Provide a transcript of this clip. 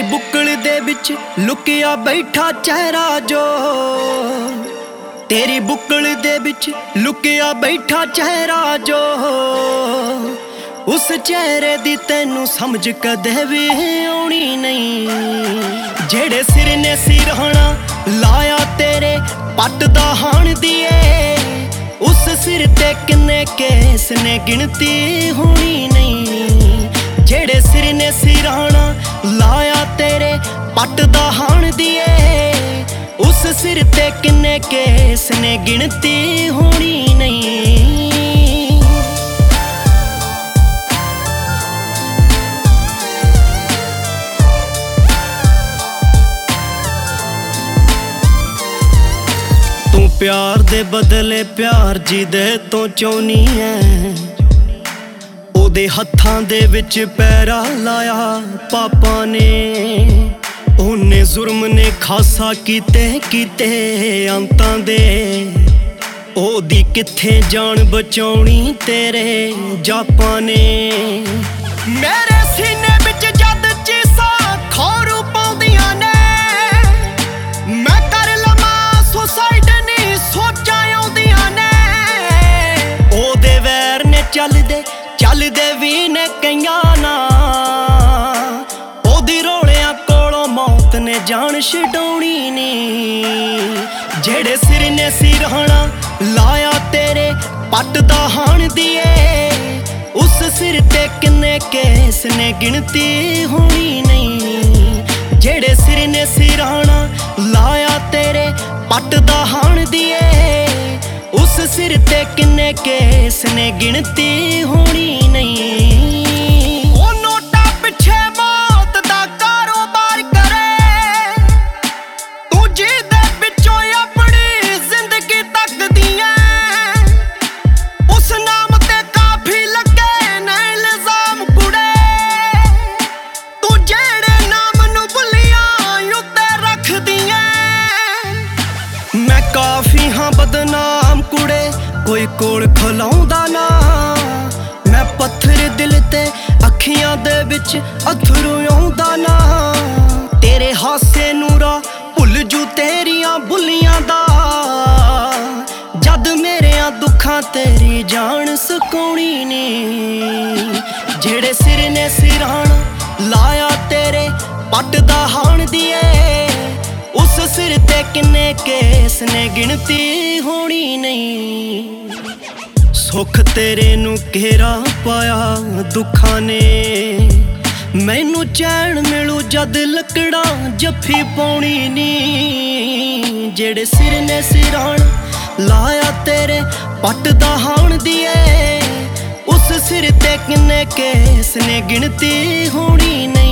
बुक्कल दे विच लुकिया बैठा चेहरा जो, तेरी बुक्कल दे विच लुकिया बैठा चेहरा जो, उस चेहरे दी तैनू समझ कदे भी आउणी नहीं। जेड़े सिर ने सिरहाना लाया तेरे पट दा हाण दिए, उस सिर ते किन्ने केस ने गिनती होनी नहीं। जेड़े सिर ने सिरहाना लाया तेरे पट दा हाण दिए, उस सिर ते किन्ने केस ने गिनती होनी नहीं। तू प्यार दे बदले प्यार जिदे तो चाहनी है, ओदे हत्थां दे विच पैरा लाया पापा ने। ओने जुर्म ने खासा कीते कीते अंतां दे, ओदी कित्थे जान बचाउणी तेरे जापा ने। मेरे सीने विच जद चीसा खौरू पाउंदियां ने, मैं कर लवां सुसाइड नी सोचां आउंदियां ने। ओदे वैर ने चलदे भी ने कईयां ना, ओदी रोलियां कोलों मौत ने जान छडौणी नी। जेड़े सिर ने सिरहाना लाया तेरे पट दा हाण दिए, उस सिर ते किन्ने केस ने गिनती होनी नहीं। जेड़े सिर ने सिरहाना लाया तेरे पट दा हाण दिए, उस सिर ते किन्ने केस ने गिनती होनी नहीं। ओ नोटा पिछे मौत दा कारोबार करे, तू जिहदे विचों अपनी जिंदगी तकदी ऐ, उस नाम ते काफी लगे ने इल्जाम कुड़े। तू जेड़े नाम नू भुलियां उत्ते रखदी ऐ, मैं काफी हां बदनाम कुड़े कोई कोल खलाउंदा ना। मैं पत्थर दिल ते अखियां दे विच अथरू आउंदा ना। तेरे हासे नूरा भुल जू तेरियां बुलियां दा, जद मेरेयां दुखां तेरी जान सकाउणी नी। जेड़े सिर ने सिरहाना लाया तेरे पट दा हाण दिए, उस सिर ते किन्ने केस ने गिनती होनी नहीं। सुख तेरे नू घेरा पाया दुखां ने, मैनू चैन मिलू जद लकड़ा जफ्फी पाउणी नी। जेड़े सिर ने सिरहाना लाया तेरे पट दा हाण दिए, उस सिर ते किन्ने केस ने गिनती होनी नहीं।